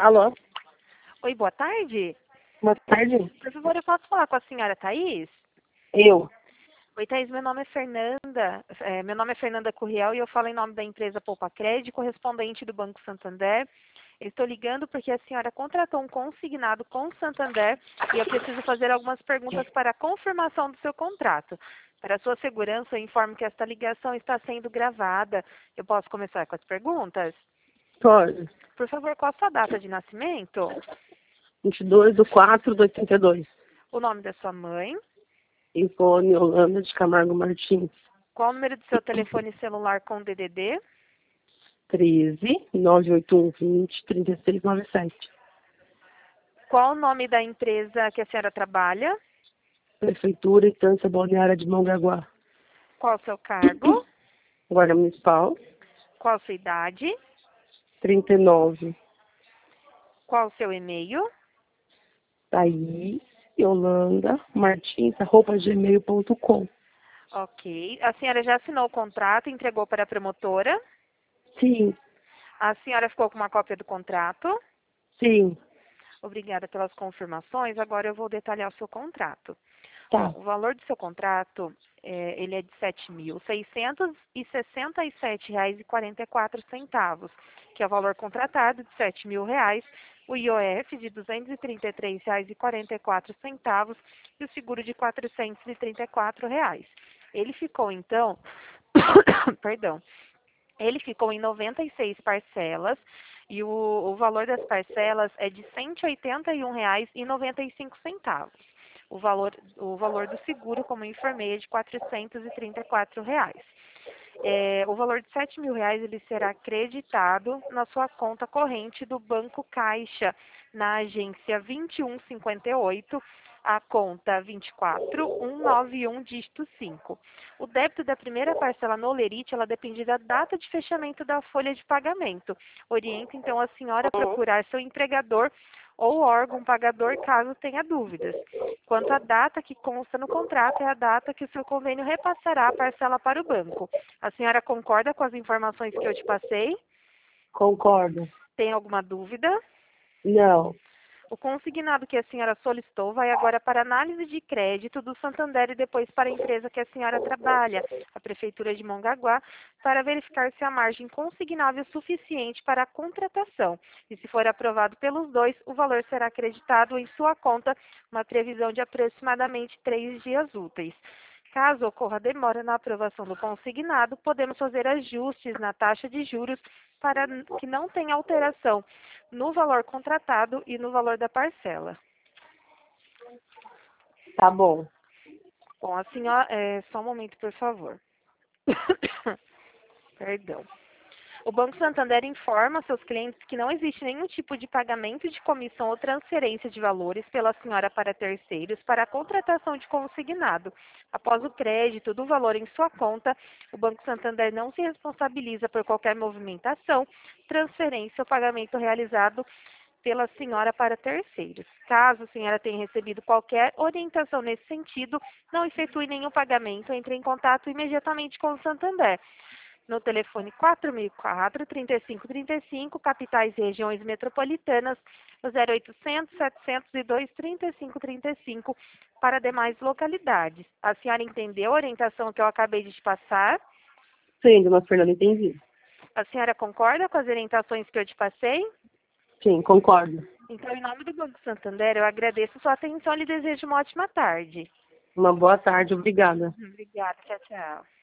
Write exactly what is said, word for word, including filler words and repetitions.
Alô? Oi, boa tarde. Boa tarde. Por favor, eu posso falar com a senhora Thaís? Eu. Oi, Thaís, meu nome é Fernanda. É, meu nome é Fernanda Curriel e eu falo em nome da empresa Poupa Crédito, correspondente do Banco Santander. Eu estou ligando porque a senhora contratou um consignado com o Santander e eu preciso fazer algumas perguntas para a confirmação do seu contrato. Para a sua segurança, eu informo que esta ligação está sendo gravada. Eu posso começar com as perguntas? Pode. Por favor, qual a sua data de nascimento? vinte e dois de quatro de oitenta e dois. O nome da sua mãe? Ivone Holanda de Camargo Martins. Qual o número do seu telefone celular com D D D? treze, nove oito um, vinte, trinta e seis, noventa e sete. Qual o nome da empresa que a senhora trabalha? Prefeitura e Estância Balneária de Mongaguá. Qual o seu cargo? Guarda Municipal. Qual a sua idade? trinta e nove. Qual o seu e-mail? Thaís Holanda Martins, arroba gmail ponto com. Ok. A senhora já assinou o contrato e entregou para a promotora? Sim, A senhora ficou com uma cópia do contrato? sim. Obrigada pelas confirmações. Agora eu vou detalhar o seu contrato. Bom, Tá. o valor do seu contrato, é, ele é de sete mil seiscentos e sessenta e sete reais e quarenta e quatro centavos, que é o valor contratado de sete mil reais, o I O F de duzentos e trinta e três reais e quarenta e quatro centavos e o seguro de quatrocentos e trinta e quatro reais. Ele ficou, então, perdão, ele ficou em noventa e seis parcelas e o, o valor das parcelas é de cento e oitenta e um reais e noventa e cinco centavos. O valor, o valor do seguro, como eu informei, é de quatrocentos e trinta e quatro reais. É, o valor de sete mil reais ele será creditado na sua conta corrente do Banco Caixa, na agência vinte e um cinquenta e oito, a conta vinte e quatro mil cento e noventa e um, dígito cinco. O débito da primeira parcela no Olerite, ela depende da data de fechamento da folha de pagamento. Oriento, então, a senhora a procurar seu empregador ou órgão pagador caso tenha dúvidas. Quanto à data que consta no contrato, é a data que o seu convênio repassará a parcela para o banco. A senhora concorda com as informações que eu te passei? Concordo. Tem alguma dúvida? Não. O consignado que a senhora solicitou vai agora para análise de crédito do Santander e depois para a empresa que a senhora trabalha, a Prefeitura de Mongaguá, para verificar se a margem consignável é suficiente para a contratação. E se for aprovado pelos dois, o valor será acreditado em sua conta, uma previsão de aproximadamente três dias úteis. Caso ocorra demora na aprovação do consignado, podemos fazer ajustes na taxa de juros para que não tenha alteração no valor contratado e no valor da parcela. Tá bom. Bom, a senhora, é, só um momento, por favor. Perdão. O Banco Santander informa seus clientes que não existe nenhum tipo de pagamento de comissão ou transferência de valores pela senhora para terceiros para a contratação de consignado. Após o crédito do valor em sua conta, o Banco Santander não se responsabiliza por qualquer movimentação, transferência ou pagamento realizado pela senhora para terceiros. Caso a senhora tenha recebido qualquer orientação nesse sentido, não efetue nenhum pagamento, entre em contato imediatamente com o Santander no telefone quatro mil e quatro, trinta e cinco trinta e cinco, capitais e regiões metropolitanas, no zero oitocentos, setecentos e dois, trinta e cinco trinta e cinco, para demais localidades. A senhora entendeu a orientação que eu acabei de te passar? Sim, dona Fernanda, entendi. A senhora concorda com as orientações que eu te passei? Sim, concordo. Então, em nome do Banco Santander, eu agradeço sua atenção e lhe desejo uma ótima tarde. Uma boa tarde, obrigada. Obrigada, tchau, tchau.